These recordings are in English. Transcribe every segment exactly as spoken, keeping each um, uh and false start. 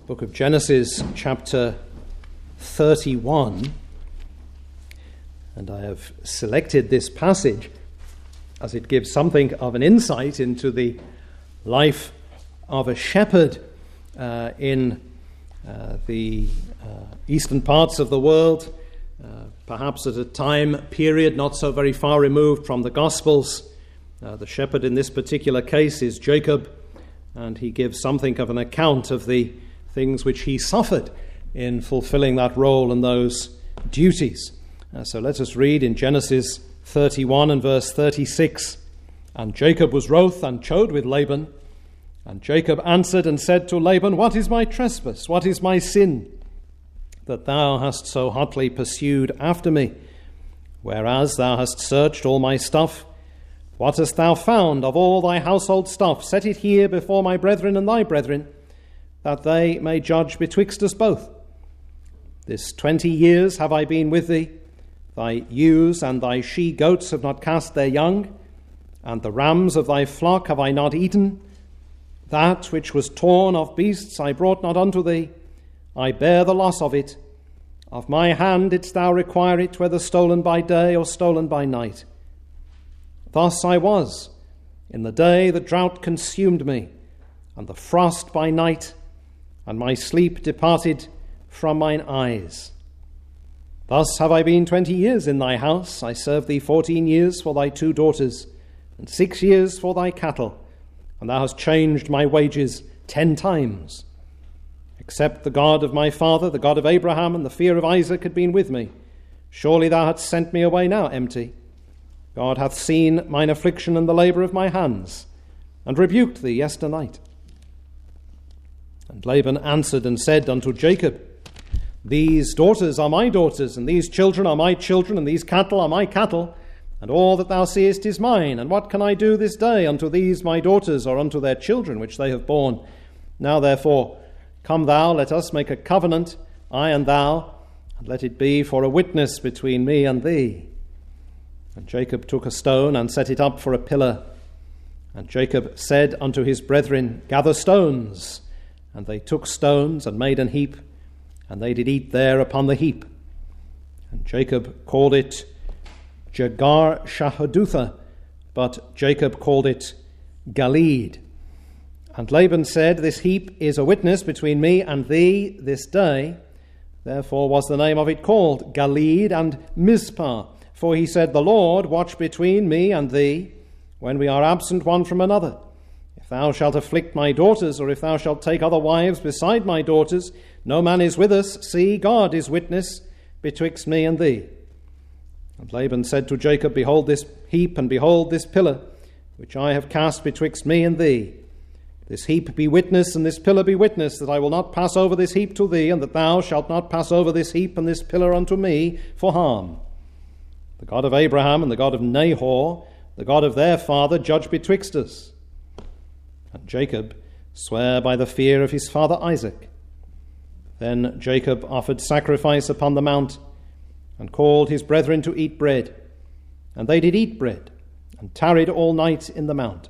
book of Genesis, chapter thirty-one, and I have selected this passage as it gives something of an insight into the life of a shepherd uh, in uh, the uh, eastern parts of the world, uh, perhaps at a time period not so very far removed from the Gospels. Uh, the shepherd in this particular case is Jacob, and he gives something of an account of the things which he suffered in fulfilling that role and those duties. Uh, so let us read in Genesis thirty-one and verse thirty-six. And Jacob was wroth and chode with Laban. And Jacob answered and said to Laban, What is my trespass? What is my sin, that thou hast so hotly pursued after me? Whereas thou hast searched all my stuff, what hast thou found of all thy household stuff? Set it here before my brethren and thy brethren, that they may judge betwixt us both. This twenty years have I been with thee. Thy ewes and thy she-goats have not cast their young, and the rams of thy flock have I not eaten. That which was torn of beasts I brought not unto thee. I bear the loss of it. Of my hand didst thou require it, whether stolen by day or stolen by night. Thus I was in the day the drought consumed me, and the frost by night, and my sleep departed from mine eyes. Thus have I been twenty years in thy house. I served thee fourteen years for thy two daughters, and six years for thy cattle, and thou hast changed my wages ten times. Except the God of my father, the God of Abraham, and the fear of Isaac had been with me, surely thou hadst sent me away now empty. God hath seen mine affliction and the labour of my hands, and rebuked thee yesternight. And Laban answered and said unto Jacob, These daughters are my daughters, and these children are my children, and these cattle are my cattle, and all that thou seest is mine. And what can I do this day unto these my daughters, or unto their children which they have borne? Now therefore, come thou, let us make a covenant, I and thou, and let it be for a witness between me and thee. And Jacob took a stone and set it up for a pillar. And Jacob said unto his brethren, Gather stones. And they took stones and made an heap, and they did eat there upon the heap. And Jacob called it Jegar-Shahadutha, but Jacob called it Galeed. And Laban said, This heap is a witness between me and thee this day. Therefore was the name of it called Galeed and Mizpah. For he said, The Lord watch between me and thee, when we are absent one from another. If thou shalt afflict my daughters, or if thou shalt take other wives beside my daughters, no man is with us. See, God is witness betwixt me and thee. And Laban said to Jacob, Behold this heap, and behold this pillar, which I have cast betwixt me and thee. This heap be witness, and this pillar be witness, that I will not pass over this heap to thee, and that thou shalt not pass over this heap and this pillar unto me for harm. The God of Abraham and the God of Nahor, the God of their father, judge betwixt us. And Jacob sware by the fear of his father Isaac. Then Jacob offered sacrifice upon the mount, and called his brethren to eat bread. And they did eat bread, and tarried all night in the mount.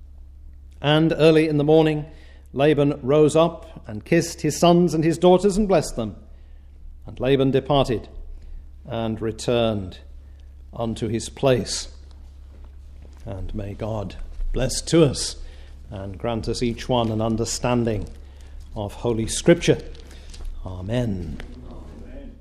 And early in the morning Laban rose up, and kissed his sons and his daughters, and blessed them. And Laban departed, and returned unto his place. And may God bless to us, and grant us each one an understanding of Holy Scripture. Amen. Amen.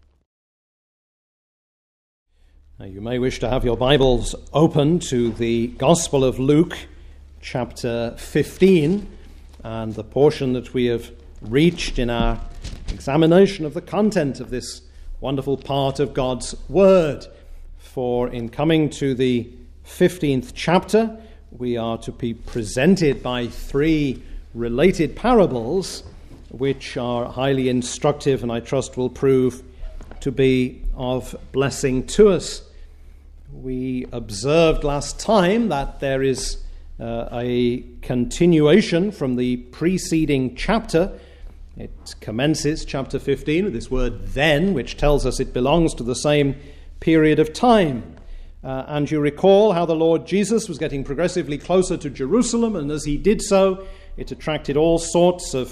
Now you may wish to have your Bibles open to the Gospel of Luke, chapter fifteen, and the portion that we have reached in our examination of the content of this wonderful part of God's Word. For in coming to the fifteenth chapter, we are to be presented by three related parables which are highly instructive and I trust will prove to be of blessing to us. We observed last time that there is uh, a continuation from the preceding chapter. It commences, chapter fifteen, with this word then, which tells us it belongs to the same period of time. Uh, and you recall how the Lord Jesus was getting progressively closer to Jerusalem, and as he did so, it attracted all sorts of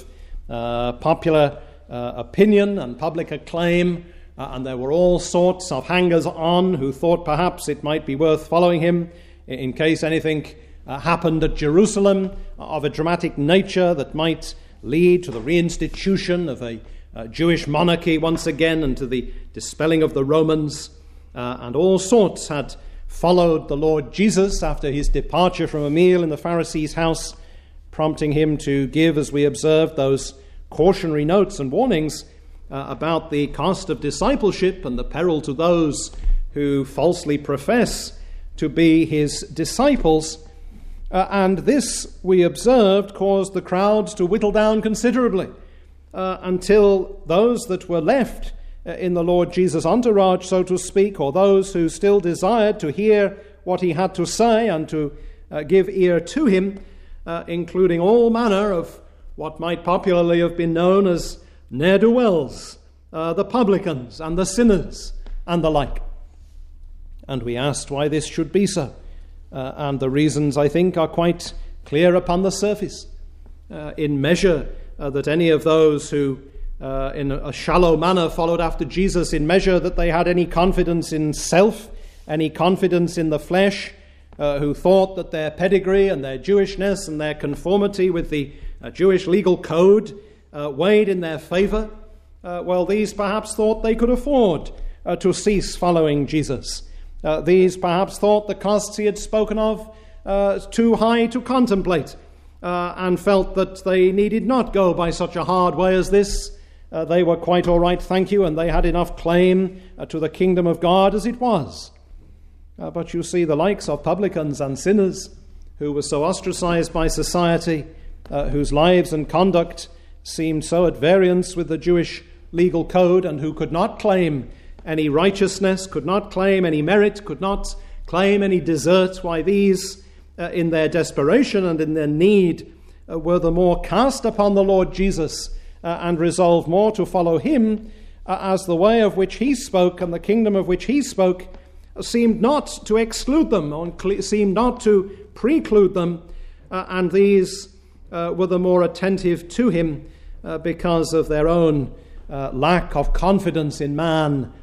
uh, popular uh, opinion and public acclaim, uh, and there were all sorts of hangers-on who thought perhaps it might be worth following him in case anything uh, happened at Jerusalem of a dramatic nature that might lead to the reinstitution of a uh, Jewish monarchy once again and to the dispelling of the Romans. Uh, and all sorts had followed the Lord Jesus after his departure from a meal in the Pharisee's house, prompting him to give, as we observed, those cautionary notes and warnings uh, about the cost of discipleship and the peril to those who falsely profess to be his disciples. Uh, and this, we observed, caused the crowds to whittle down considerably uh, until those that were left uh, in the Lord Jesus' entourage, so to speak, or those who still desired to hear what he had to say and to uh, give ear to him, uh, including all manner of what might popularly have been known as ne'er-do-wells, uh, the publicans and the sinners and the like. And we asked why this should be so. Uh, and the reasons, I think, are quite clear upon the surface. Uh, in measure uh, that any of those who, uh, in a shallow manner, followed after Jesus, in measure that they had any confidence in self, any confidence in the flesh, uh, who thought that their pedigree and their Jewishness and their conformity with the uh, Jewish legal code uh, weighed in their favor, uh, well, these perhaps thought they could afford uh, to cease following Jesus. Uh, these perhaps thought the costs he had spoken of uh, too high to contemplate, uh, and felt that they needed not go by such a hard way as this. Uh, they were quite all right, thank you, and they had enough claim uh, to the kingdom of God as it was. Uh, but you see, the likes of publicans and sinners, who were so ostracized by society, uh, whose lives and conduct seemed so at variance with the Jewish legal code, and who could not claim any righteousness, could not claim any merit, could not claim any desert, why these, uh, in their desperation and in their need, uh, were the more cast upon the Lord Jesus uh, and resolved more to follow him, uh, as the way of which he spoke and the kingdom of which he spoke seemed not to exclude them, or seemed not to preclude them, uh, and these uh, were the more attentive to him uh, because of their own uh, lack of confidence in man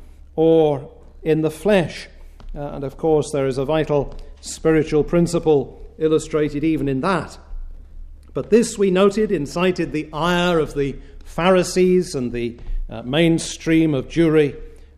or in the flesh. Uh, and of course there is a vital spiritual principle illustrated even in that. But this, we noted, incited the ire of the Pharisees and the uh, mainstream of Jewry,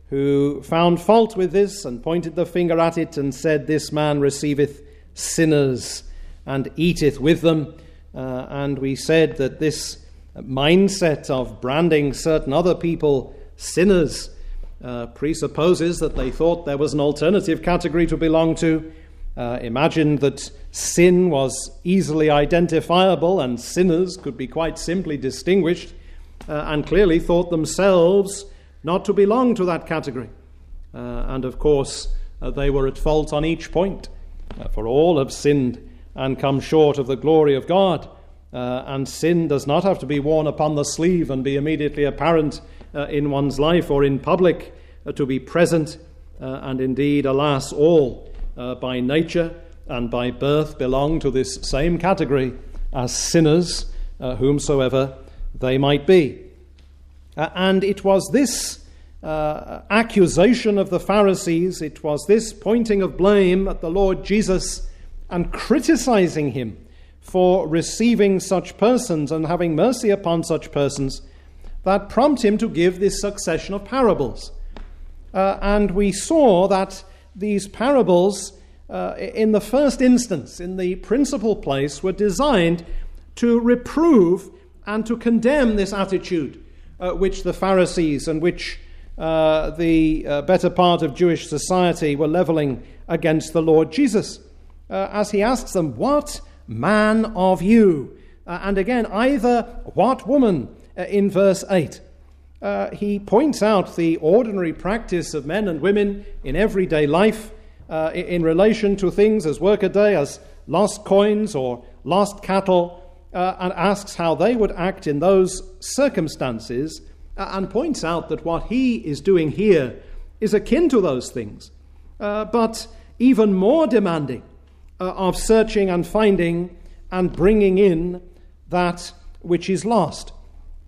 who found fault with this and pointed the finger at it and said, "This man receiveth sinners and eateth with them." Uh, and we said that this mindset of branding certain other people sinners Uh, presupposes that they thought there was an alternative category to belong to, uh, imagined that sin was easily identifiable and sinners could be quite simply distinguished, uh, and clearly thought themselves not to belong to that category. Uh, and of course, uh, they were at fault on each point, uh, for all have sinned and come short of the glory of God. Uh, and sin does not have to be worn upon the sleeve and be immediately apparent uh, in one's life or in public, uh, to be present. Uh, and indeed, alas, all uh, by nature and by birth belong to this same category as sinners, uh, whomsoever they might be. Uh, and it was this uh, accusation of the Pharisees, it was this pointing of blame at the Lord Jesus and criticizing him for receiving such persons and having mercy upon such persons, that prompt him to give this succession of parables. Uh, and we saw that these parables, uh, in the first instance, in the principal place, were designed to reprove and to condemn this attitude uh, which the Pharisees and which uh, the uh, better part of Jewish society were leveling against the Lord Jesus. Uh, as he asks them, "What man of you?" Uh, and again, either "what woman?" uh, in verse eight. Uh, he points out the ordinary practice of men and women in everyday life uh, in relation to things as workaday as lost coins or lost cattle, uh, and asks how they would act in those circumstances, uh, and points out that what he is doing here is akin to those things, uh, but even more demanding uh, of searching and finding and bringing in that which is lost.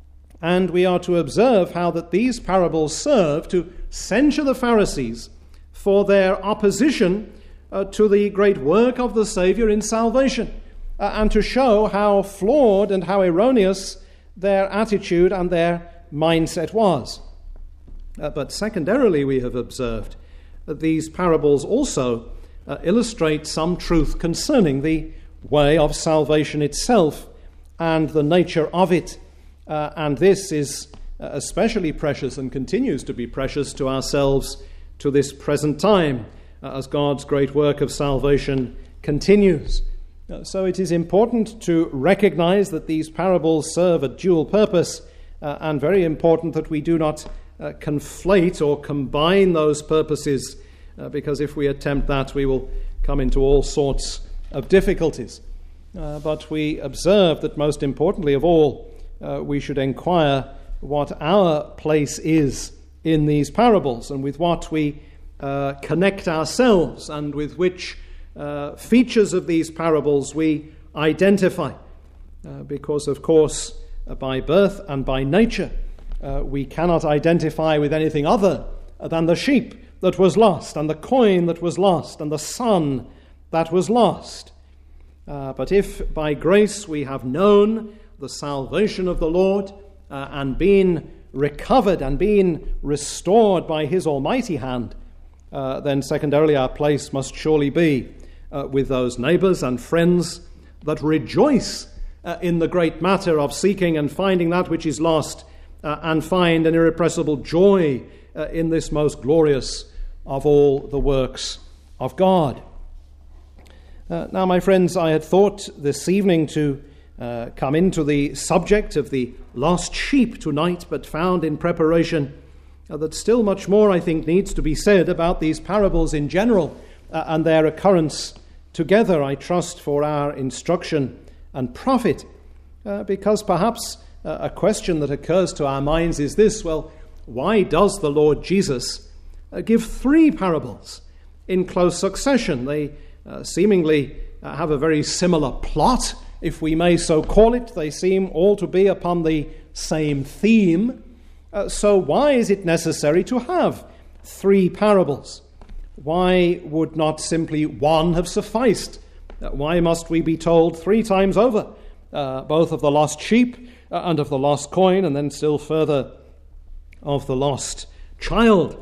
And we are to observe how that these parables serve to censure the Pharisees for their opposition uh, to the great work of the Saviour in salvation, uh, and to show how flawed and how erroneous their attitude and their mindset was. Uh, but secondarily, we have observed that these parables also uh, illustrate some truth concerning the way of salvation itself and the nature of it. Uh, and this is uh, especially precious and continues to be precious to ourselves to this present time uh, as God's great work of salvation continues. Uh, so it is important to recognize that these parables serve a dual purpose, uh, and very important that we do not uh, conflate or combine those purposes, uh, because if we attempt that, we will come into all sorts of difficulties. Uh, but we observe that most importantly of all, uh, we should inquire what our place is in these parables, and with what we uh, connect ourselves, and with which uh, features of these parables we identify. Uh, because, of course, uh, by birth and by nature, uh, we cannot identify with anything other than the sheep that was lost, and the coin that was lost, and the son that was lost. Uh, but if by grace we have known the salvation of the Lord uh, and been recovered and been restored by his almighty hand, uh, then secondarily our place must surely be uh, with those neighbours and friends that rejoice uh, in the great matter of seeking and finding that which is lost, uh, and find an irrepressible joy uh, in this most glorious of all the works of God. Uh, now, my friends, I had thought this evening to uh, come into the subject of the lost sheep tonight, but found in preparation uh, that still much more, I think, needs to be said about these parables in general uh, and their occurrence together, I trust, for our instruction and profit. Uh, because perhaps uh, a question that occurs to our minds is this: well, why does the Lord Jesus uh, give three parables in close succession? They Uh, seemingly uh, have a very similar plot, if we may so call it. They seem all to be upon the same theme. Uh, so why is it necessary to have three parables? Why would not simply one have sufficed? Uh, why must we be told three times over, uh, both of the lost sheep uh, and of the lost coin, and then still further of the lost child?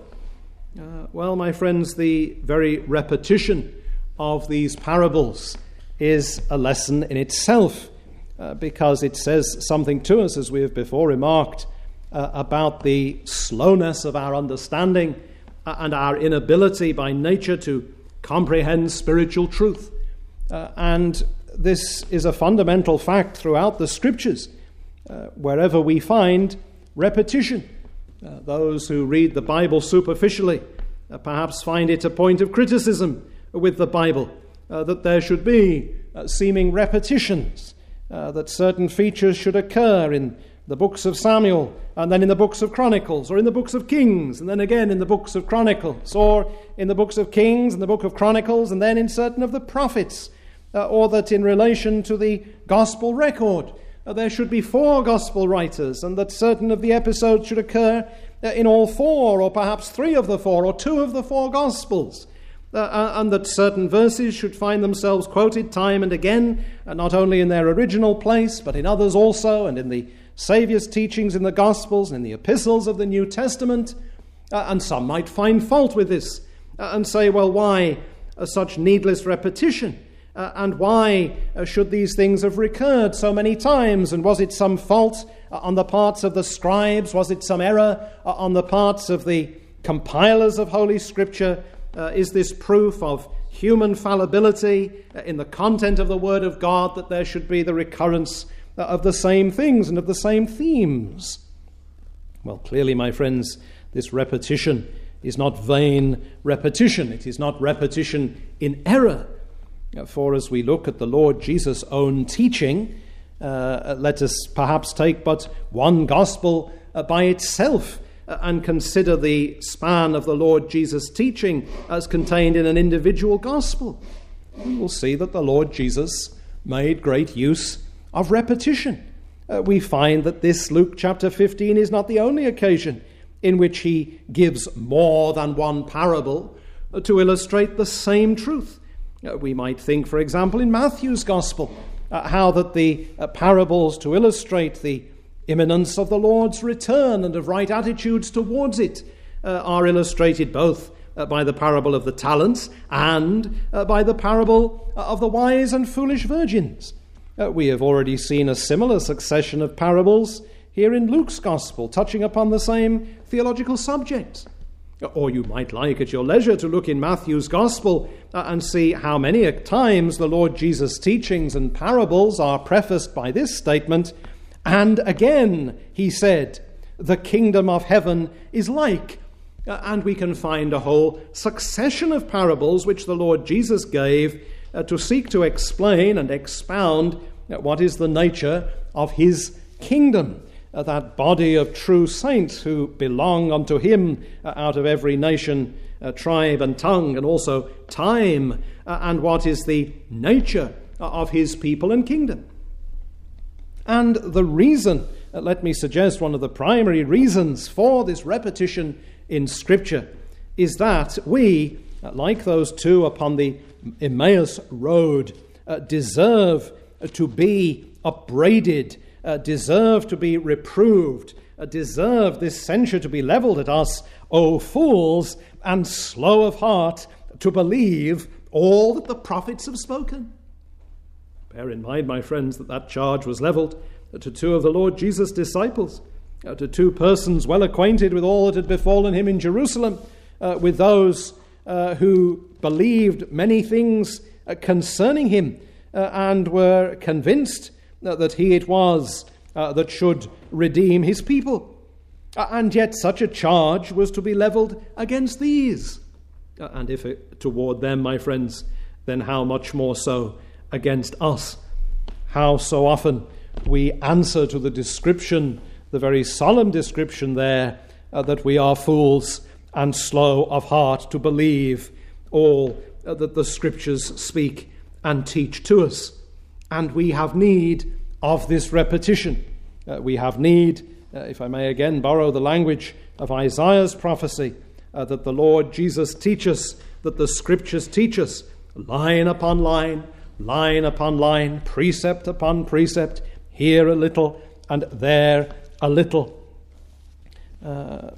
Uh, well, my friends, the very repetition of these parables is a lesson in itself, uh, because it says something to us, as we have before remarked, uh, about the slowness of our understanding uh, and our inability by nature to comprehend spiritual truth. Uh, and this is a fundamental fact throughout the Scriptures, uh, wherever we find repetition. Uh, those who read the Bible superficially uh, perhaps find it a point of criticism with the Bible, uh, that there should be uh, seeming repetitions, uh, that certain features should occur in the books of Samuel, and then in the books of Chronicles, or in the books of Kings, and then again in the books of Chronicles, or in the books of Kings and the book of Chronicles, and then in certain of the prophets, uh, or that in relation to the gospel record, uh, there should be four gospel writers, and that certain of the episodes should occur uh, in all four, or perhaps three of the four, or two of the four gospels. Uh, and that certain verses should find themselves quoted time and again, uh, not only in their original place, but in others also, and in the Saviour's teachings in the Gospels and in the epistles of the New Testament. Uh, and some might find fault with this uh, and say, well, why uh, such needless repetition? Uh, and why uh, should these things have recurred so many times? And was it some fault uh, on the parts of the scribes? Was it some error uh, on the parts of the compilers of Holy Scripture? Uh, is this proof of human fallibility uh, in the content of the Word of God, that there should be the recurrence uh, of the same things and of the same themes? Well, clearly, my friends, this repetition is not vain repetition. It is not repetition in error. Uh, for as we look at the Lord Jesus' own teaching, uh, let us perhaps take but one gospel uh, by itself, and consider the span of the Lord Jesus' teaching as contained in an individual gospel. We will see that the Lord Jesus made great use of repetition. uh, we find that this Luke chapter fifteen is not the only occasion in which he gives more than one parable uh, to illustrate the same truth. Uh, we might think, for example, in Matthew's Gospel, uh, how that the uh, parables to illustrate the imminence of the Lord's return and of right attitudes towards it uh, are illustrated both uh, by the parable of the talents and uh, by the parable of the wise and foolish virgins. Uh, we have already seen a similar succession of parables here in Luke's Gospel, touching upon the same theological subjects. Or you might like at your leisure to look in Matthew's Gospel uh, and see how many times the Lord Jesus' teachings and parables are prefaced by this statement, "And again, he said, the kingdom of heaven is like." Uh, and we can find a whole succession of parables which the Lord Jesus gave uh, to seek to explain and expound uh, what is the nature of his kingdom. Uh, that body of true saints who belong unto him uh, out of every nation, uh, tribe and tongue, and also time, uh, and what is the nature of his people and kingdom. And the reason, uh, let me suggest one of the primary reasons for this repetition in Scripture, is that we, uh, like those two upon the Emmaus road, uh, deserve uh, to be upbraided, Uh, deserve to be reproved, uh, deserve this censure to be levelled at us, O fools, and slow of heart to believe all that the prophets have spoken. Bear in mind, my friends, that that charge was levelled uh, to two of the Lord Jesus' disciples, uh, to two persons well acquainted with all that had befallen him in Jerusalem, uh, with those uh, who believed many things uh, concerning him uh, and were convinced that he it was uh, that should redeem his people. Uh, and yet such a charge was to be levelled against these. Uh, and if it, toward them, my friends, then how much more so against us? How so often we answer to the description, the very solemn description there, uh, that we are fools and slow of heart to believe all uh, that the Scriptures speak and teach to us. And we have need of this repetition. Uh, we have need, uh, if I may again borrow the language of Isaiah's prophecy, uh, that the Lord Jesus teach us, that the Scriptures teach us, line upon line, line upon line, precept upon precept, here a little and there a little. Uh,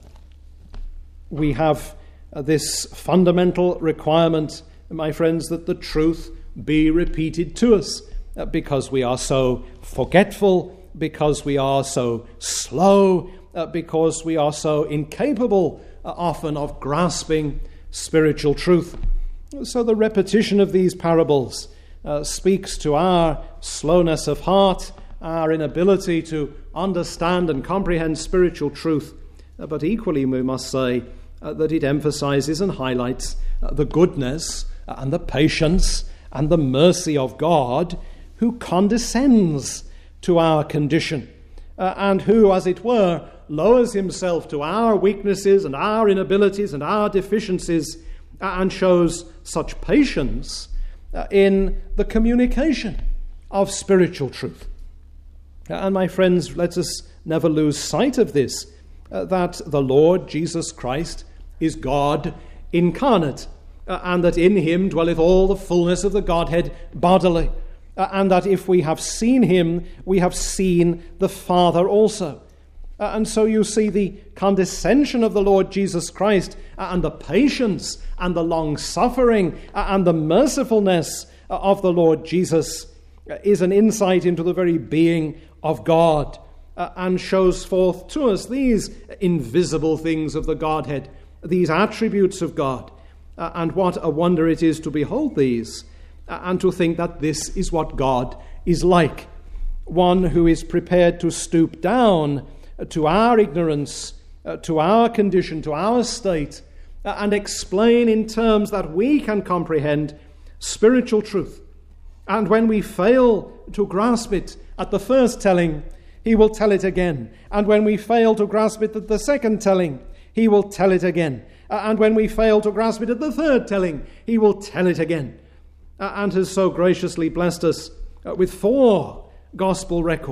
we have uh, this fundamental requirement, my friends, that the truth be repeated to us, uh, because we are so forgetful, because we are so slow, uh, because we are so incapable uh, often of grasping spiritual truth. So the repetition of these parables uh, speaks to our slowness of heart, our inability to understand and comprehend spiritual truth, uh, but equally we must say uh, that it emphasizes and highlights uh, the goodness uh, and the patience and the mercy of God, who condescends to our condition uh, and who, as it were, lowers himself to our weaknesses and our inabilities and our deficiencies, uh, and shows such patience uh, in the communication of spiritual truth. Uh, and my friends, let us never lose sight of this, uh, that the Lord Jesus Christ is God incarnate, uh, and that in him dwelleth all the fullness of the Godhead bodily, uh, and that if we have seen him, we have seen the Father also. Uh, and so you see the condescension of the Lord Jesus Christ, uh, and the patience and the long-suffering uh, and the mercifulness uh, of the Lord Jesus uh, is an insight into the very being of God, uh, and shows forth to us these invisible things of the Godhead, these attributes of God. Uh, and what a wonder it is to behold these, uh, and to think that this is what God is like. One who is prepared to stoop down to our ignorance, uh, to our condition, to our state, uh, and explain in terms that we can comprehend spiritual truth. And when we fail to grasp it at the first telling, he will tell it again. And when we fail to grasp it at the second telling, he will tell it again. Uh, and when we fail to grasp it at the third telling, he will tell it again. Uh, and has so graciously blessed us uh, with four gospel records.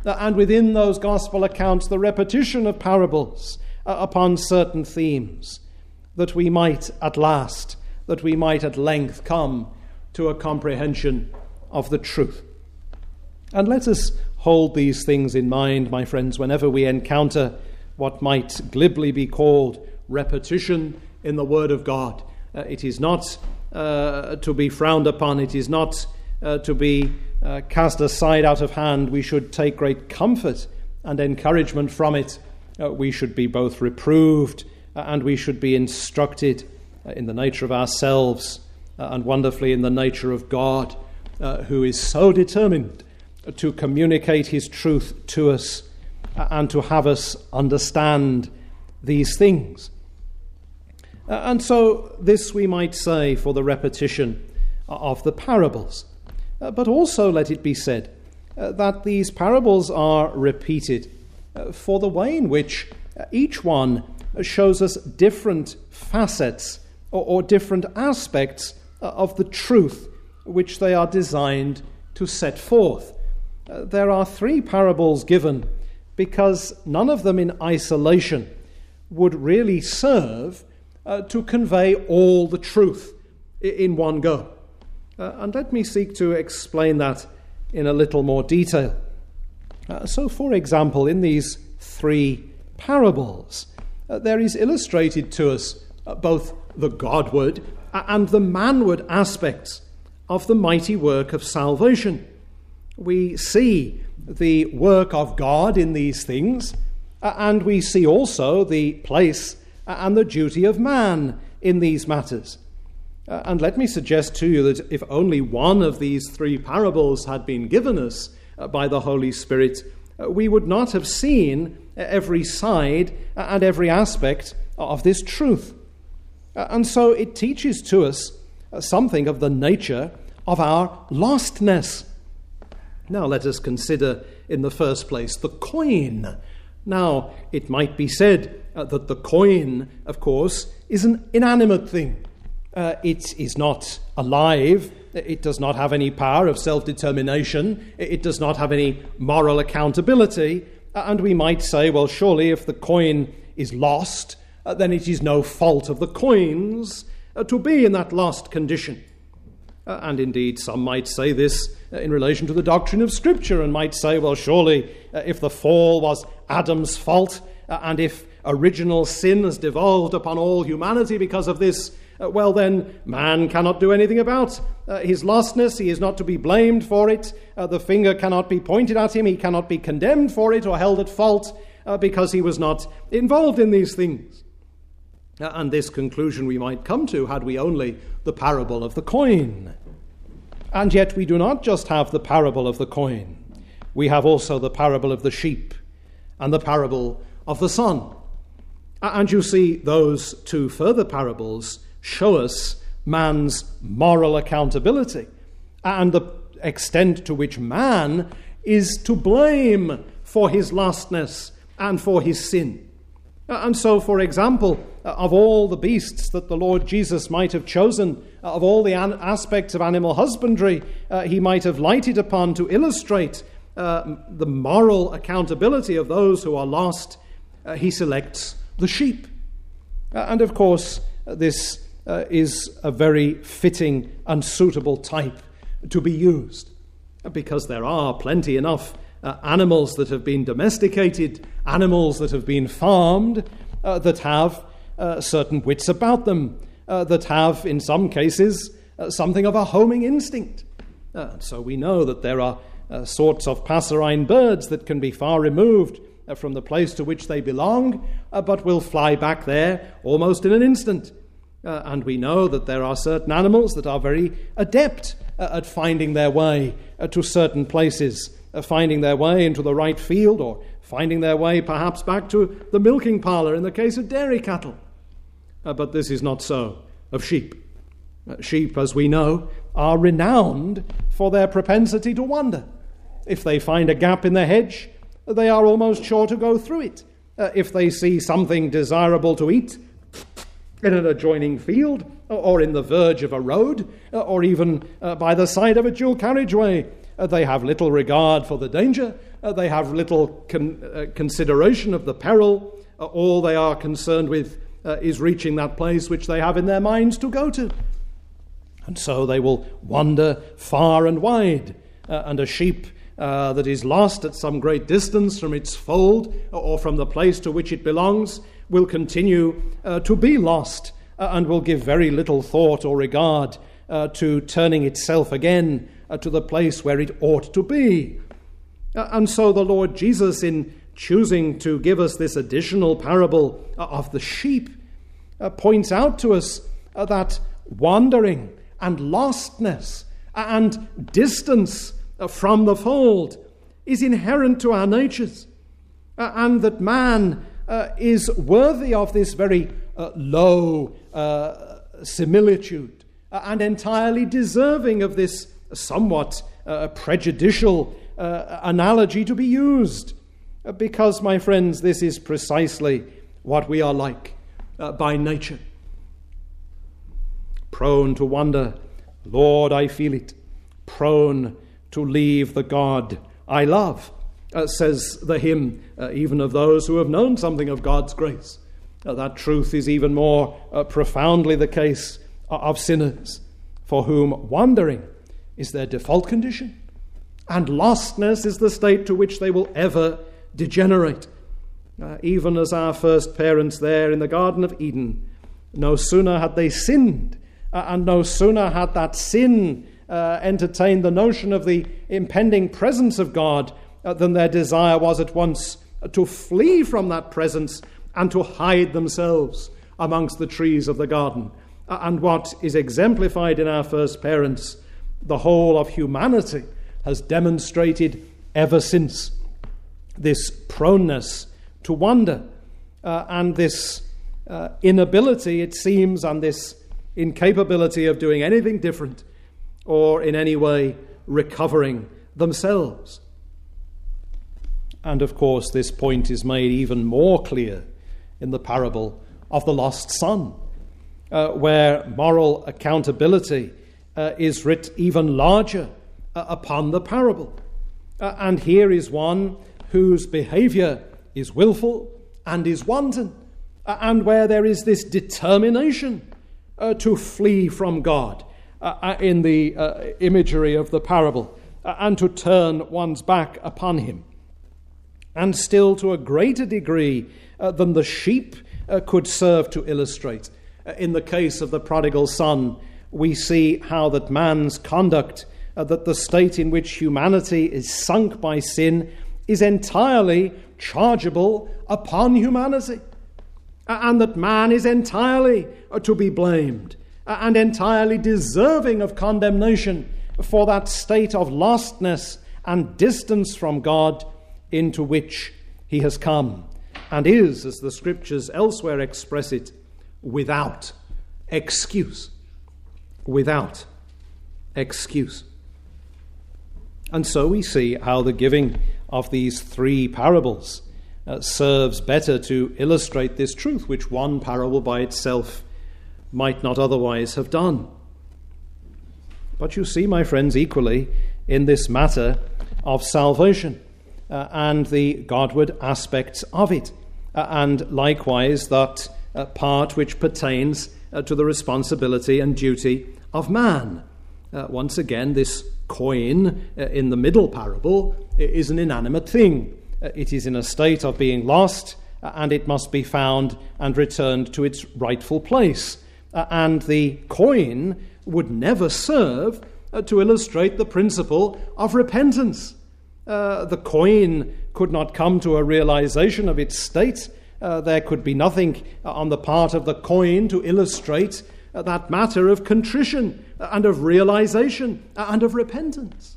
and within those gospel accounts the repetition of parables uh, upon certain themes, that we might at last, that we might at length come to a comprehension of the truth. And let us hold these things in mind, my friends, whenever we encounter what might glibly be called repetition in the Word of God. Uh, it is not uh, to be frowned upon. It is not uh, to be uh, cast aside out of hand. We should take great comfort and encouragement from it. Uh, we should be both reproved uh, and we should be instructed uh, in the nature of ourselves uh, and wonderfully in the nature of God, uh, who is so determined to communicate his truth to us uh, and to have us understand these things. Uh, and so this we might say for the repetition of the parables. Uh, but also let it be said uh, that these parables are repeated uh, for the way in which uh, each one shows us different facets or, or different aspects uh, of the truth which they are designed to set forth. Uh, there are three parables given because none of them in isolation would really serve uh, to convey all the truth in one go. Uh, and let me seek to explain that in a little more detail. Uh, so, for example, in these three parables, uh, there is illustrated to us uh, both the Godward and the manward aspects of the mighty work of salvation. We see the work of God in these things, uh, and we see also the place and the duty of man in these matters. Uh, and let me suggest to you that if only one of these three parables had been given us uh, by the Holy Spirit, uh, we would not have seen every side and every aspect of this truth. Uh, and so it teaches to us uh, something of the nature of our lostness. Now let us consider in the first place the coin. Now it might be said uh, that the coin, of course, is an inanimate thing. Uh, it is not alive. It does not have any power of self-determination. It does not have any moral accountability. Uh, and we might say, well, surely if the coin is lost, uh, then it is no fault of the coins uh, to be in that lost condition. Uh, and indeed, some might say this uh, in relation to the doctrine of Scripture and might say, well, surely uh, if the fall was Adam's fault uh, and if original sin has devolved upon all humanity because of this, Uh, well then, man cannot do anything about uh, his lostness. He is not to be blamed for it. Uh, the finger cannot be pointed at him. He cannot be condemned for it or held at fault uh, because he was not involved in these things. Uh, and this conclusion we might come to had we only the parable of the coin. And yet we do not just have the parable of the coin. We have also the parable of the sheep and the parable of the son. Uh, and you see, those two further parables show us man's moral accountability and the extent to which man is to blame for his lostness and for his sin. And so, for example, of all the beasts that the Lord Jesus might have chosen, of all the an- aspects of animal husbandry uh, he might have lighted upon to illustrate uh, the moral accountability of those who are lost, uh, he selects the sheep. Uh, and of course, uh, this Uh, is a very fitting and suitable type to be used, because there are plenty enough uh, animals that have been domesticated, animals that have been farmed, uh, that have uh, certain wits about them, uh, that have, in some cases, uh, something of a homing instinct. Uh, so we know that there are uh, sorts of passerine birds that can be far removed uh, from the place to which they belong, uh, but will fly back there almost in an instant. Uh, and we know that there are certain animals that are very adept uh, at finding their way uh, to certain places, uh, finding their way into the right field, or finding their way perhaps back to the milking parlour in the case of dairy cattle. Uh, but this is not so of sheep. Uh, sheep, as we know, are renowned for their propensity to wander. If they find a gap in the hedge, they are almost sure to go through it. Uh, if they see something desirable to eat in an adjoining field, or in the verge of a road, or even uh, by the side of a dual carriageway, Uh, they have little regard for the danger. Uh, they have little con- uh, consideration of the peril. Uh, all they are concerned with uh, is reaching that place which they have in their minds to go to. And so they will wander far and wide. Uh, and a sheep uh, that is lost at some great distance from its fold or from the place to which it belongs will continue uh, to be lost uh, and will give very little thought or regard uh, to turning itself again uh, to the place where it ought to be. Uh, and so the Lord Jesus, in choosing to give us this additional parable uh, of the sheep, uh, points out to us uh, that wandering and lostness and distance uh, from the fold is inherent to our natures, uh, and that man uh, is worthy of this very uh, low uh, similitude uh, and entirely deserving of this somewhat uh, prejudicial uh, analogy to be used. Uh, because, my friends, this is precisely what we are like uh, by nature. Prone to wander, Lord, I feel it. Prone to leave the God I love, uh, says the hymn, uh, even of those who have known something of God's grace. Uh, that truth is even more uh, profoundly the case of sinners, for whom wandering is their default condition, and lostness is the state to which they will ever degenerate. Uh, even as our first parents there in the Garden of Eden, no sooner had they sinned, uh, and no sooner had that sin uh, entertained the notion of the impending presence of God, uh, than their desire was at once to flee from that presence and to hide themselves amongst the trees of the garden. Uh, and what is exemplified in our first parents, the whole of humanity has demonstrated ever since. This proneness to wander uh, and this uh, inability, it seems, and this incapability of doing anything different or in any way recovering themselves. And of course, this point is made even more clear in the parable of the lost son, uh, where moral accountability uh, is writ even larger uh, upon the parable. Uh, and here is one whose behavior is willful and is wanton, uh, and where there is this determination uh, to flee from God uh, in the uh, imagery of the parable, uh, and to turn one's back upon him. And still to a greater degree uh, than the sheep uh, could serve to illustrate. Uh, in the case of the prodigal son, we see how that man's conduct, uh, that the state in which humanity is sunk by sin, is entirely chargeable upon humanity, uh, and that man is entirely uh, to be blamed uh, and entirely deserving of condemnation for that state of lostness and distance from God into which he has come, and is, as the scriptures elsewhere express it, without excuse. Without excuse. And so we see how the giving of these three parables uh, serves better to illustrate this truth, which one parable by itself might not otherwise have done. But you see, my friends, equally in this matter of salvation uh, and the Godward aspects of it, uh, and likewise that uh, part which pertains uh, to the responsibility and duty of man. Uh, once again, this coin uh, in the middle parable is an inanimate thing. Uh, it is in a state of being lost, uh, and it must be found and returned to its rightful place. Uh, and the coin would never serve uh, to illustrate the principle of repentance. Uh, the coin could not come to a realization of its state. Uh, there could be nothing on the part of the coin to illustrate uh, that matter of contrition and of realization and of repentance.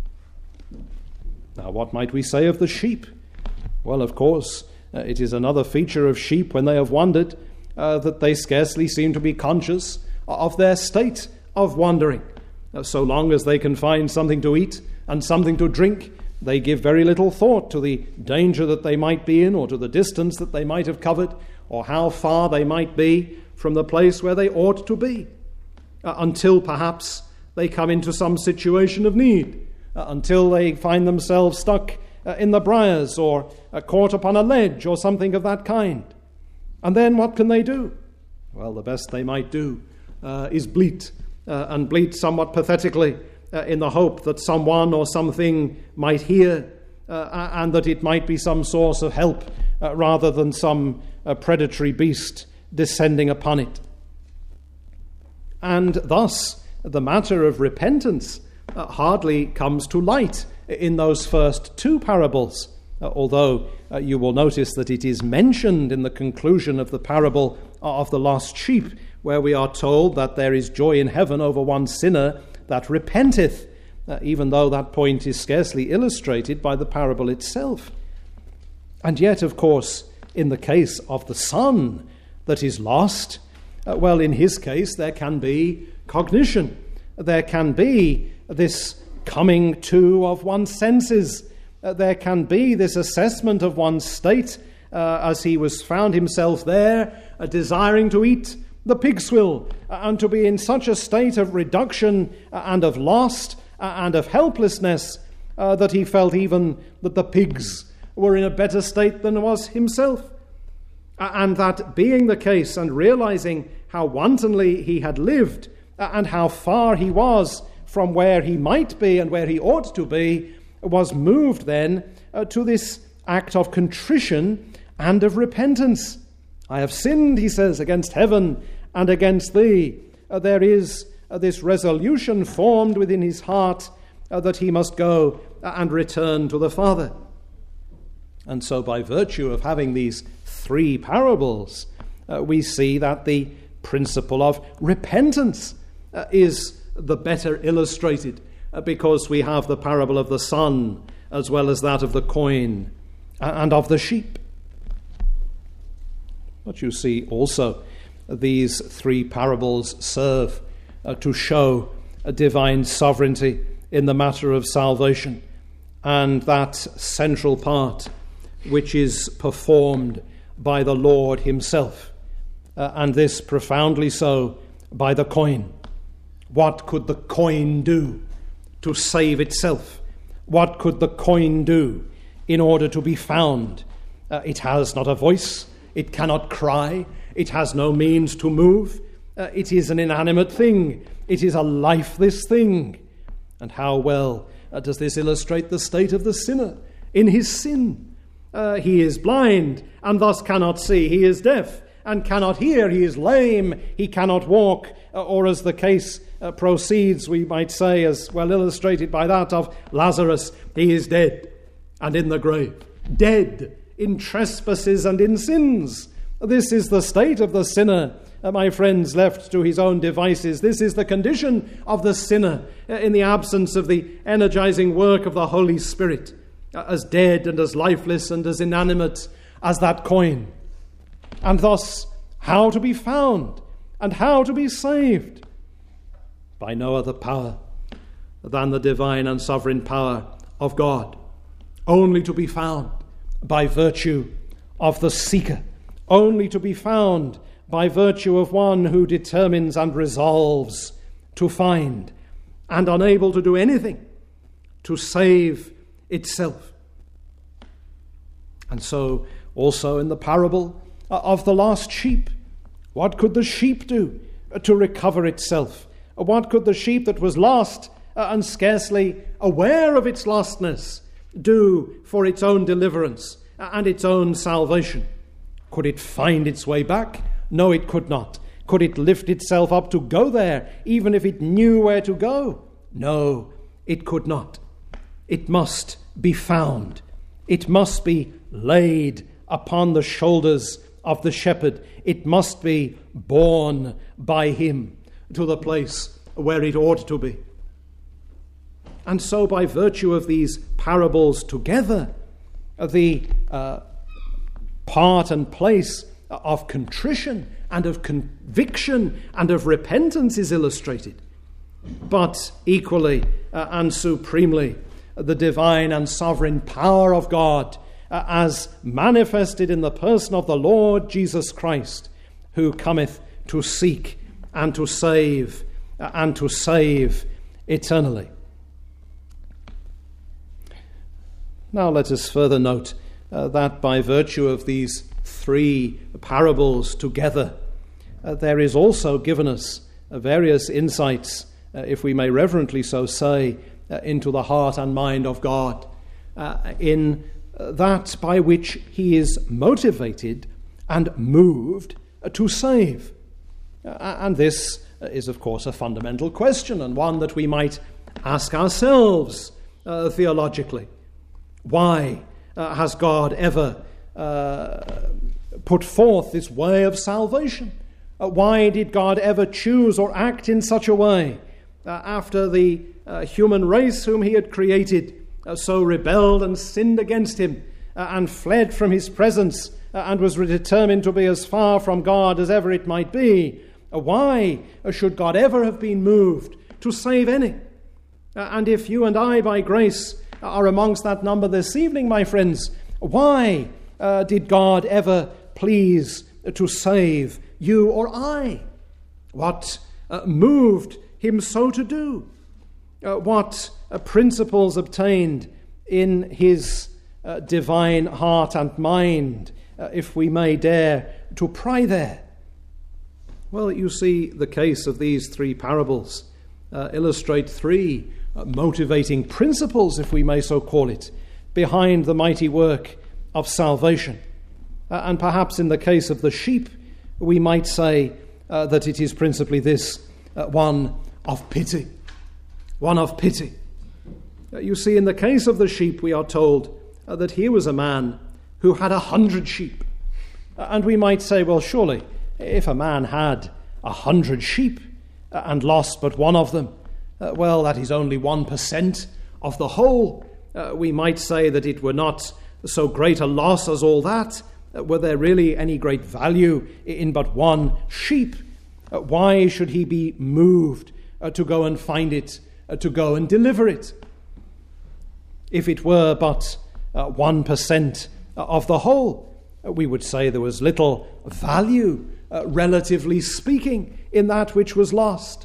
Now, what might we say of the sheep? Well, of course, uh, it is another feature of sheep when they have wandered uh, that they scarcely seem to be conscious of their state of wandering. Uh, so long as they can find something to eat and something to drink, they give very little thought to the danger that they might be in, or to the distance that they might have covered, or how far they might be from the place where they ought to be, uh, until perhaps they come into some situation of need, uh, until they find themselves stuck uh, in the briars or uh, caught upon a ledge or something of that kind. And then what can they do? Well, the best they might do uh, is bleat, uh, and bleat somewhat pathetically uh, in the hope that someone or something might hear uh, and that it might be some source of help uh, rather than some uh, predatory beast descending upon it. And thus, the matter of repentance uh, hardly comes to light in those first two parables, uh, although uh, you will notice that it is mentioned in the conclusion of the parable of the lost sheep, where we are told that there is joy in heaven over one sinner that repenteth, uh, even though that point is scarcely illustrated by the parable itself. And yet, of course, in the case of the son that is lost, uh, well, in his case, there can be cognition. There can be this coming to of one's senses. Uh, there can be this assessment of one's state uh, as he was found himself there, uh, desiring to eat the pig swill, uh, and to be in such a state of reduction uh, and of loss uh, and of helplessness uh, that he felt even that the pigs were in a better state than was himself. Uh, and that being the case, and realizing how wantonly he had lived uh, and how far he was from where he might be and where he ought to be, was moved then uh, to this act of contrition and of repentance. I have sinned, he says, against heaven and against thee. Uh, there is uh, this resolution formed within his heart uh, that he must go and return to the Father. And so by virtue of having these three parables, uh, we see that the principle of repentance uh, is the better illustrated, uh, because we have the parable of the son as well as that of the coin and of the sheep. But you see also these three parables serve uh, to show a divine sovereignty in the matter of salvation, and that central part which is performed by the Lord himself, uh, and this profoundly so by the coin. What could the coin do to save itself? What could the coin do in order to be found? Uh, it has not a voice, it cannot cry, it has no means to move, uh, it is an inanimate thing, it is a lifeless thing. And how well uh, does this illustrate the state of the sinner in his sin? Uh, he is blind and thus cannot see, he is deaf and cannot hear, he is lame, he cannot walk, uh, or as the case uh, proceeds, we might say, as well illustrated by that of Lazarus, he is dead and in the grave, dead in trespasses and in sins. This is the state of the sinner, uh, my friends, left to his own devices. This is the condition of the sinner uh, in the absence of the energizing work of the Holy Spirit, uh, as dead and as lifeless and as inanimate as that coin. And thus, how to be found and how to be saved? By no other power than the divine and sovereign power of God, only to be found by virtue of the seeker, only to be found by virtue of one who determines and resolves to find, and unable to do anything to save itself. And so also in the parable of the lost sheep, what could the sheep do to recover itself? What could the sheep that was lost and scarcely aware of its lostness do for its own deliverance and its own salvation? Could it find its way back? No, it could not. Could it lift itself up to go there, even if it knew where to go? No, it could not. It must be found. It must be laid upon the shoulders of the shepherd. It must be borne by him to the place where it ought to be. And so by virtue of these parables together, the uh, part and place of contrition and of conviction and of repentance is illustrated. But equally uh, and supremely, the divine and sovereign power of God uh, as manifested in the person of the Lord Jesus Christ, who cometh to seek and to save uh, and to save eternally. Now let us further note uh, that by virtue of these three parables together, uh, there is also given us uh, various insights, uh, if we may reverently so say, uh, into the heart and mind of God, uh, in uh, that by which he is motivated and moved uh, to save. Uh, and this uh, is, of course, a fundamental question, and one that we might ask ourselves uh, theologically. Why uh, has God ever uh, put forth this way of salvation? Uh, why did God ever choose or act in such a way uh, after the uh, human race whom he had created uh, so rebelled and sinned against him uh, and fled from his presence uh, and was determined to be as far from God as ever it might be? Uh, why should God ever have been moved to save any? Uh, and if you and I, by grace, are amongst that number this evening, my friends, why uh, did God ever please to save you or I? What uh, moved him so to do? Uh, what uh, principles obtained in his uh, divine heart and mind, uh, if we may dare to pry there? Well, you see, the case of these three parables uh, illustrate three uh, motivating principles, if we may so call it, behind the mighty work of salvation. Uh, and perhaps in the case of the sheep, we might say uh, that it is principally this, uh, one of pity. One of pity. Uh, you see, in the case of the sheep, we are told uh, that here was a man who had a hundred sheep. Uh, and we might say, well, surely, if a man had a hundred sheep uh, and lost but one of them, uh, well, that is only one percent of the whole. Uh, we might say that it were not so great a loss as all that. Uh, were there really any great value in but one sheep? Uh, why should he be moved uh, to go and find it, uh, to go and deliver it? If it were but uh, one percent of the whole, uh, we would say there was little value, uh, relatively speaking, in that which was lost.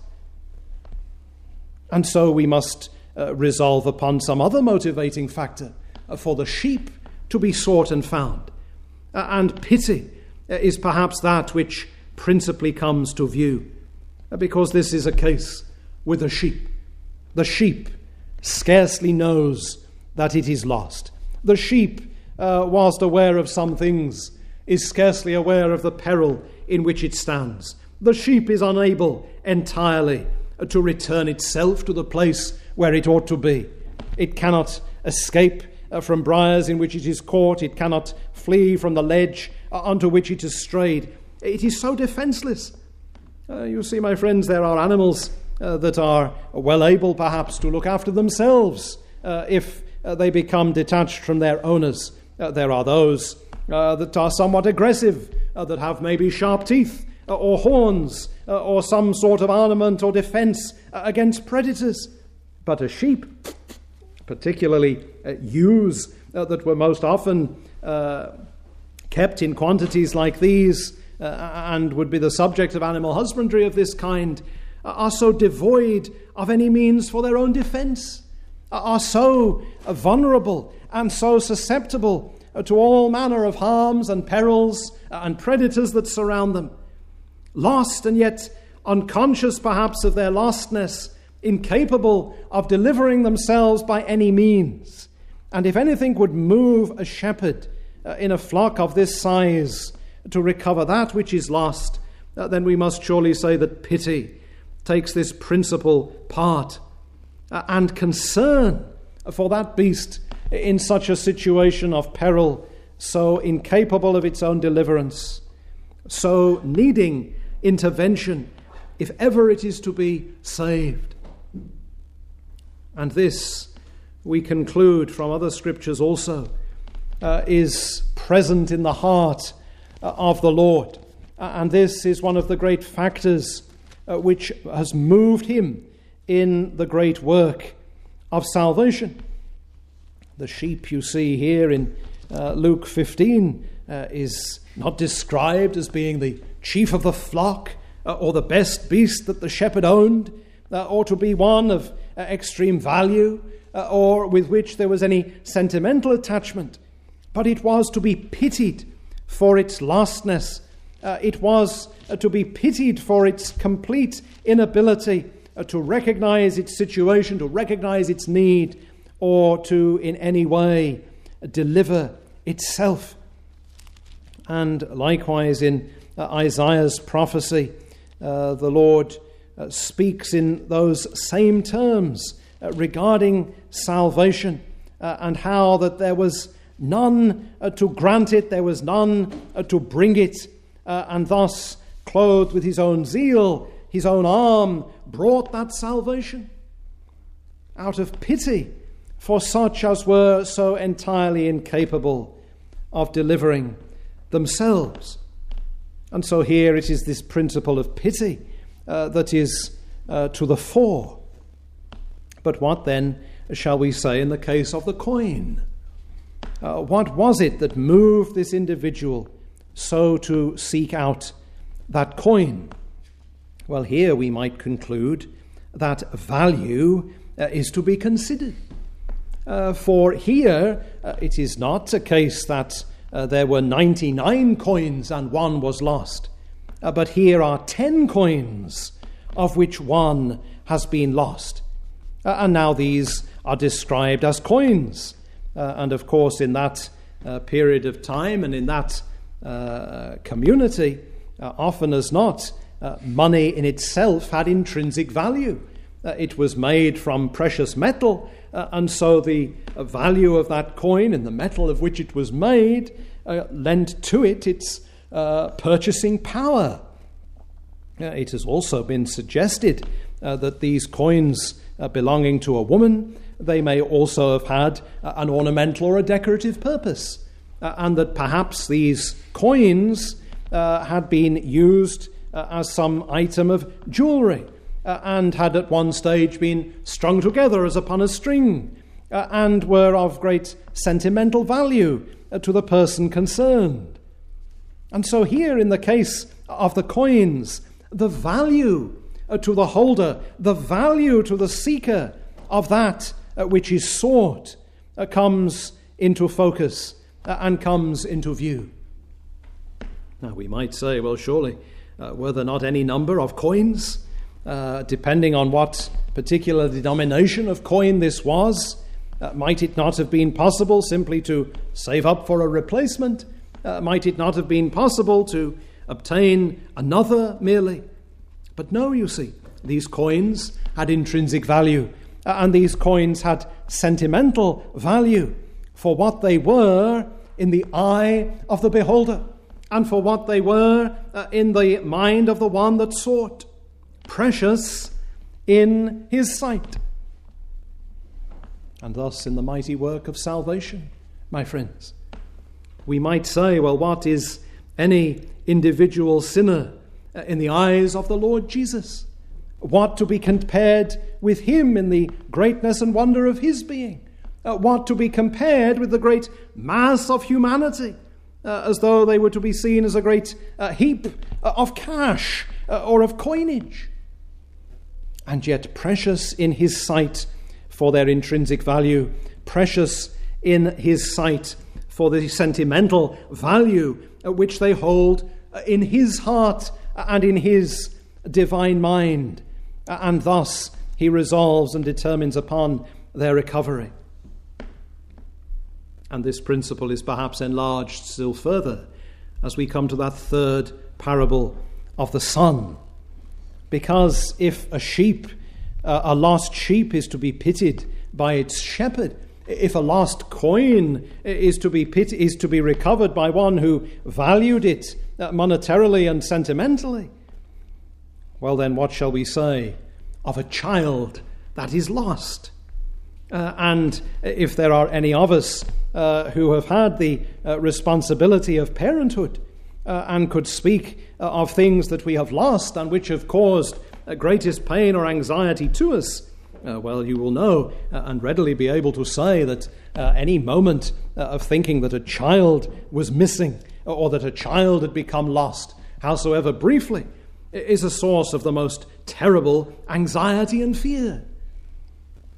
And so we must uh, resolve upon some other motivating factor uh, for the sheep to be sought and found. Uh, and pity uh, is perhaps that which principally comes to view, uh, because this is a case with the sheep. The sheep scarcely knows that it is lost. The sheep, uh, whilst aware of some things, is scarcely aware of the peril in which it stands. The sheep is unable entirely to return itself to the place where it ought to be. It cannot escape uh, from briars in which it is caught. It cannot flee from the ledge uh, onto which it has strayed. It is so defenseless. Uh, you see, my friends, there are animals uh, that are well able, perhaps, to look after themselves uh, if uh, they become detached from their owners. Uh, there are those uh, that are somewhat aggressive, uh, that have maybe sharp teeth, or horns, uh, or some sort of armament or defense uh, against predators. But a sheep, particularly uh, ewes uh, that were most often uh, kept in quantities like these uh, and would be the subject of animal husbandry of this kind, uh, are so devoid of any means for their own defense, uh, are so uh, vulnerable and so susceptible uh, to all manner of harms and perils uh, and predators that surround them. Lost and yet unconscious perhaps of their lostness, incapable of delivering themselves by any means. And if anything would move a shepherd uh, in a flock of this size to recover that which is lost, uh, then we must surely say that pity takes this principal part, uh, and concern for that beast in such a situation of peril, so incapable of its own deliverance, so needing intervention if ever it is to be saved. And this, we conclude from other scriptures also, uh, is present in the heart uh, of the Lord. Uh, and this is one of the great factors uh, which has moved him in the great work of salvation. The sheep you see here in uh, Luke fifteen uh, is not described as being the chief of the flock uh, or the best beast that the shepherd owned, uh, or to be one of uh, extreme value, uh, or with which there was any sentimental attachment, but it was to be pitied for its lostness. Uh, it was uh, to be pitied for its complete inability uh, to recognize its situation, to recognize its need, or to in any way deliver itself. And likewise in uh, Isaiah's prophecy, uh, the Lord uh, speaks in those same terms uh, regarding salvation uh, and how that there was none uh, to grant it, there was none uh, to bring it, uh, and thus, clothed with his own zeal, his own arm brought that salvation out of pity for such as were so entirely incapable of delivering themselves. And so here it is this principle of pity uh, that is uh, to the fore. But what then shall we say in the case of the coin? Uh, what was it that moved this individual so to seek out that coin? Well, here we might conclude that value uh, is to be considered. Uh, for here, uh, it is not a case that uh, there were ninety-nine coins and one was lost. Uh, but here are ten coins, of which one has been lost. Uh, and now these are described as coins. Uh, and of course, in that uh, period of time and in that uh, community, uh, often as not, uh, money in itself had intrinsic value. Uh, it was made from precious metal, uh, and so the uh, value of that coin and the metal of which it was made uh, lent to it its uh, purchasing power. Uh, it has also been suggested uh, that these coins uh, belonging to a woman, they may also have had uh, an ornamental or a decorative purpose, uh, and that perhaps these coins uh, had been used uh, as some item of jewellery, Uh, and had at one stage been strung together as upon a string, uh, and were of great sentimental value uh, to the person concerned. And so here in the case of the coins, the value uh, to the holder, the value to the seeker of that uh, which is sought uh, comes into focus uh, and comes into view. Now we might say, well, surely, uh, were there not any number of coins? Uh, depending on what particular denomination of coin this was, uh, might it not have been possible simply to save up for a replacement? Uh, might it not have been possible to obtain another merely? But no, you see, these coins had intrinsic value, uh, and these coins had sentimental value for what they were in the eye of the beholder, and for what they were uh, in the mind of the one that sought. Precious in his sight. And thus in the mighty work of salvation, my friends, we might say, well, what is any individual sinner in the eyes of the Lord Jesus? What to be compared with him in the greatness and wonder of his being? Uh, what to be compared with the great mass of humanity, uh, as though they were to be seen as a great uh, heap of cash uh, or of coinage? And yet precious in his sight for their intrinsic value, precious in his sight for the sentimental value which they hold in his heart and in his divine mind. And thus he resolves and determines upon their recovery. And this principle is perhaps enlarged still further as we come to that third parable of the son. Because if a sheep, uh, a lost sheep is to be pitied by its shepherd, if a lost coin is to be pit- is to be recovered by one who valued it uh, monetarily and sentimentally, well then what shall we say of a child that is lost? Uh, and if there are any of us uh, who have had the uh, responsibility of parenthood, Uh, and could speak uh, of things that we have lost and which have caused uh, greatest pain or anxiety to us, uh, well, you will know uh, and readily be able to say that uh, any moment uh, of thinking that a child was missing or that a child had become lost, howsoever briefly, is a source of the most terrible anxiety and fear.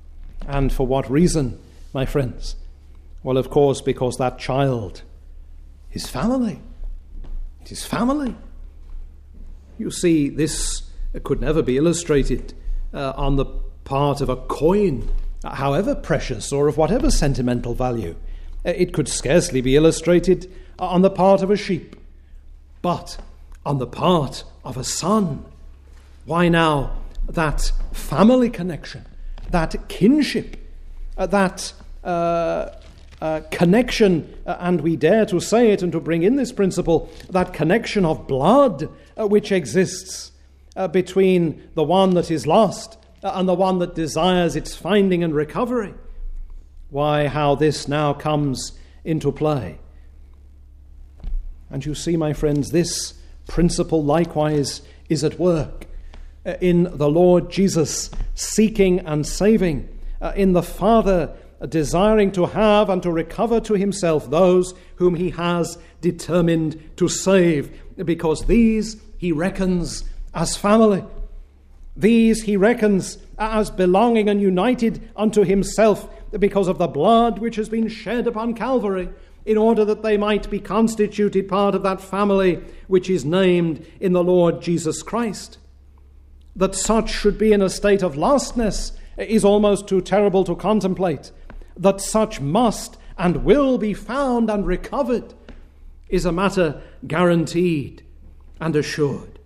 And for what reason, my friends? Well, of course, because that child is family. It is family. You see, this could never be illustrated uh, on the part of a coin, however precious or of whatever sentimental value. It could scarcely be illustrated on the part of a sheep, but on the part of a son. Why now, that family connection, that kinship, uh, that uh, uh, connection, uh, and we dare to say it and to bring in this principle, that connection of blood uh, which exists uh, between the one that is lost uh, and the one that desires its finding and recovery. Why, how this now comes into play. And you see, my friends, this principle likewise is at work uh, in the Lord Jesus seeking and saving, uh, in the Father uh, desiring to have and to recover to himself those whom he has determined to save, because these he reckons as family. These he reckons as belonging and united unto himself because of the blood which has been shed upon Calvary, in order that they might be constituted part of that family which is named in the Lord Jesus Christ. That such should be in a state of lostness is almost too terrible to contemplate. That such must and will be found and recovered is a matter guaranteed and assured.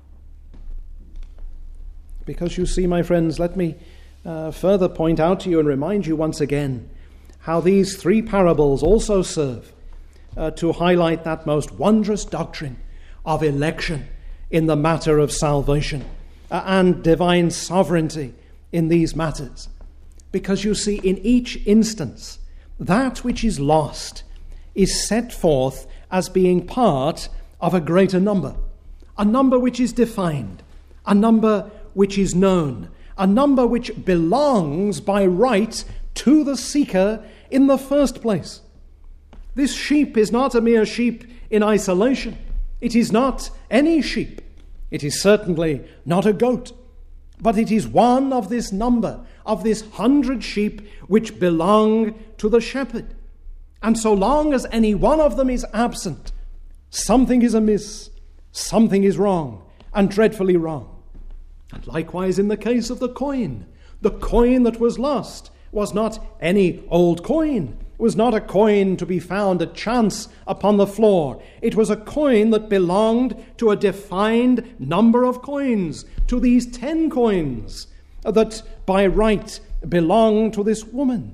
Because you see, my friends, let me uh, further point out to you and remind you once again how these three parables also serve uh, to highlight that most wondrous doctrine of election in the matter of salvation uh, and divine sovereignty in these matters. Because you see, in each instance, that which is lost is set forth as being part of a greater number, a number which is defined, a number which is known, a number which belongs by right to the seeker in the first place. This sheep is not a mere sheep in isolation. It is not any sheep. It is certainly not a goat, but it is one of this number, of this hundred sheep which belong to the shepherd. And so long as any one of them is absent, something is amiss, something is wrong, and dreadfully wrong. And likewise in the case of the coin. The coin that was lost was not any old coin. It was not a coin to be found at chance upon the floor. It was a coin that belonged to a defined number of coins, to these ten coins that by right belong to this woman.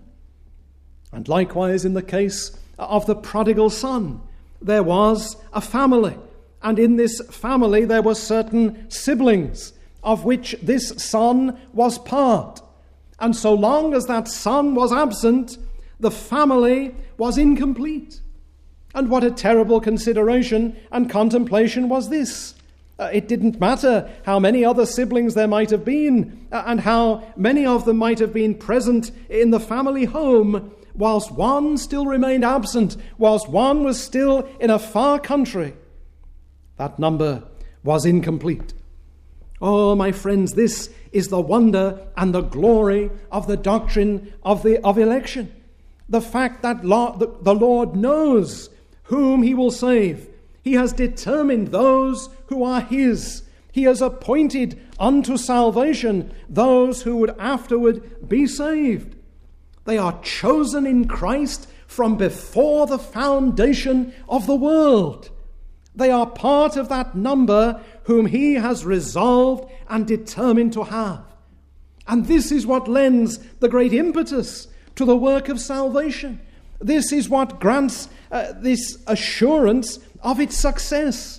And likewise in the case of the prodigal son, there was a family, and in this family there were certain siblings, of which this son was part. And so long as that son was absent, the family was incomplete. And what a terrible consideration and contemplation was this. Uh, it didn't matter how many other siblings there might have been, uh, and how many of them might have been present in the family home, whilst one still remained absent, whilst one was still in a far country. That number was incomplete. Oh, my friends, this is the wonder and the glory of the doctrine of the of election. The fact that Lord, the, the Lord knows whom he will save. He has determined those who are his. He has appointed unto salvation those who would afterward be saved. They are chosen in Christ from before the foundation of the world. They are part of that number whom he has resolved and determined to have. And this is what lends the great impetus to the work of salvation. This is what grants uh, this assurance of its success.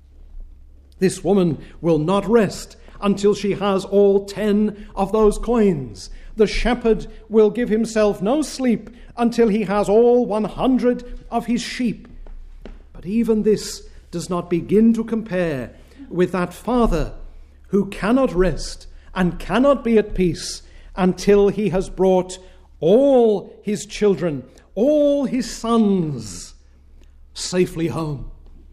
This woman will not rest until she has all ten of those coins. The shepherd will give himself no sleep until he has all one hundred of his sheep. But even this does not begin to compare with that father who cannot rest and cannot be at peace until he has brought all his children, all his sons, safely home.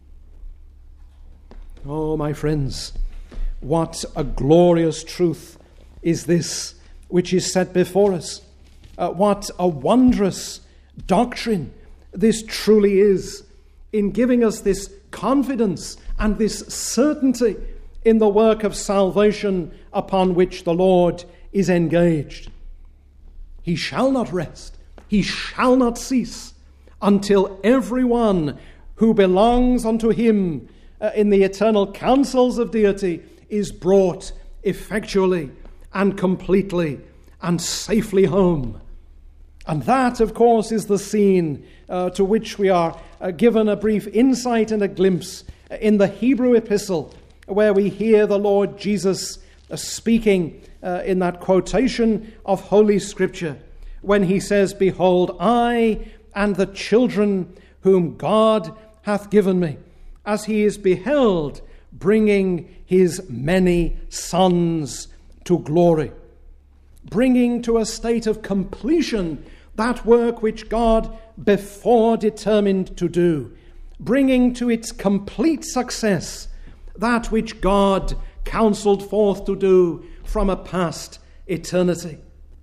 Oh, my friends, what a glorious truth is this which is set before us. uh, what a wondrous doctrine this truly is in giving us this confidence and this certainty in the work of salvation upon which the Lord is engaged. He shall not rest, he shall not cease, until everyone who belongs unto him uh, in the eternal counsels of deity is brought effectually and completely and safely home. And that, of course, is the scene uh, to which we are uh, given a brief insight and a glimpse in the Hebrew epistle, where we hear the Lord Jesus uh, speaking uh, in that quotation of Holy Scripture, when he says, "Behold, I and the children whom God hath given me," as he is beheld bringing his many sons to glory, bringing to a state of completion that work which God before determined to do, bringing to its complete success that which God counselled forth to do from a past eternity.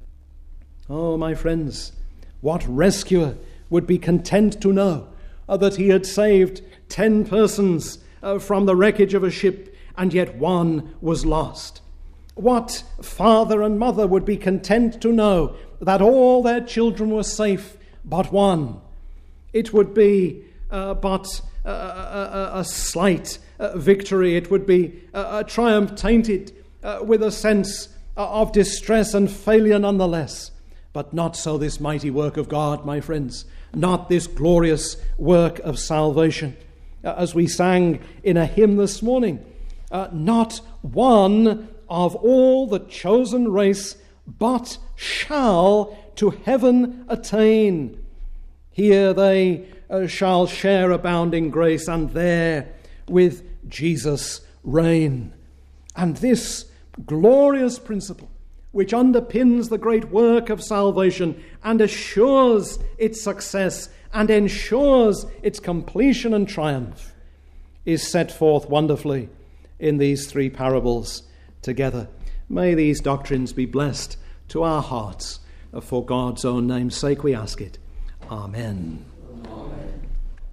Oh, my friends, what rescuer would be content to know uh, that he had saved ten persons uh, from the wreckage of a ship, and yet one was lost? What father and mother would be content to know that all their children were safe but one? It would be uh, but a, a, a slight uh, victory. It would be a, a triumph tainted uh, with a sense of distress and failure nonetheless. But not so this mighty work of God, my friends. Not this glorious work of salvation. Uh, as we sang in a hymn this morning, uh, not one of all the chosen race, but shall to heaven attain. Here they uh, shall share abounding grace, and there with Jesus reign. And this glorious principle, which underpins the great work of salvation and assures its success and ensures its completion and triumph, is set forth wonderfully in these three parables together. May these doctrines be blessed to our hearts. For God's own name's sake we ask it. Amen. Amen.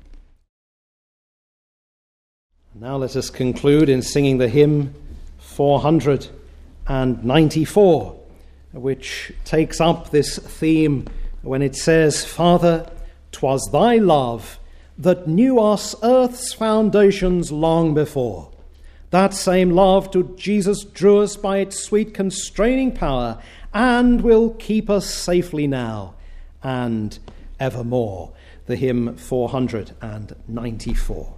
Now let us conclude in singing the hymn four hundred ninety-four, which takes up this theme when it says, "Father, 'twas thy love that knew us earth's foundations long before. That same love to Jesus drew us by its sweet constraining power, and will keep us safely now and evermore." The hymn four hundred ninety-four.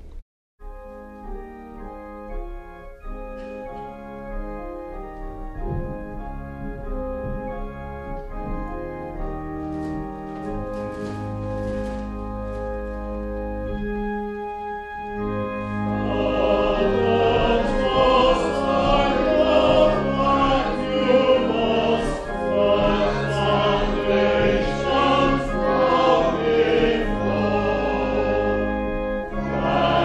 Bye.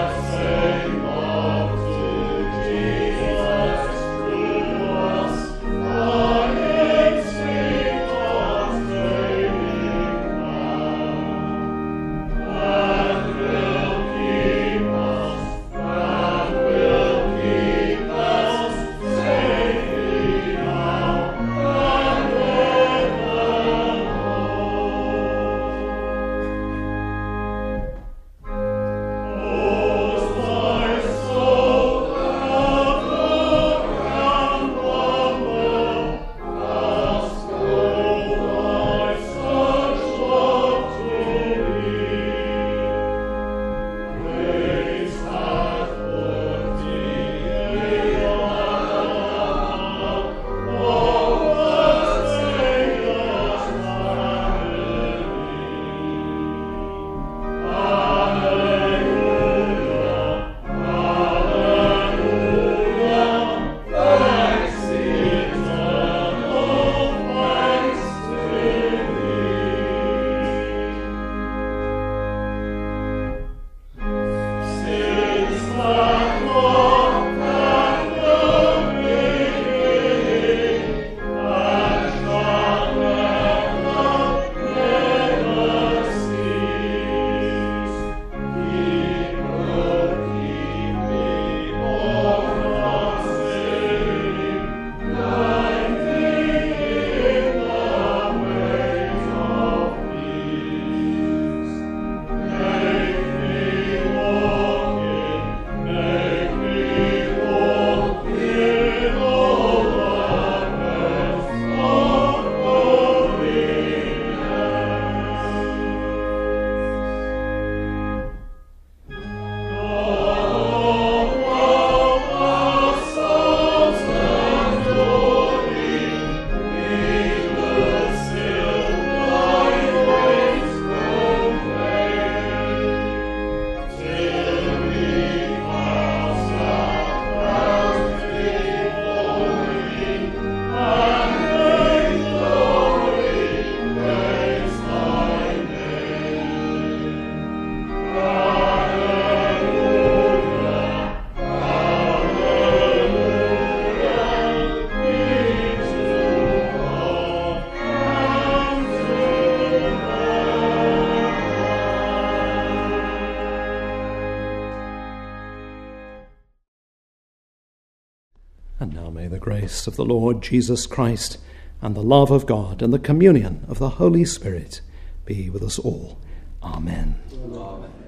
And now may the grace of the Lord Jesus Christ and the love of God and the communion of the Holy Spirit be with us all. Amen. Amen.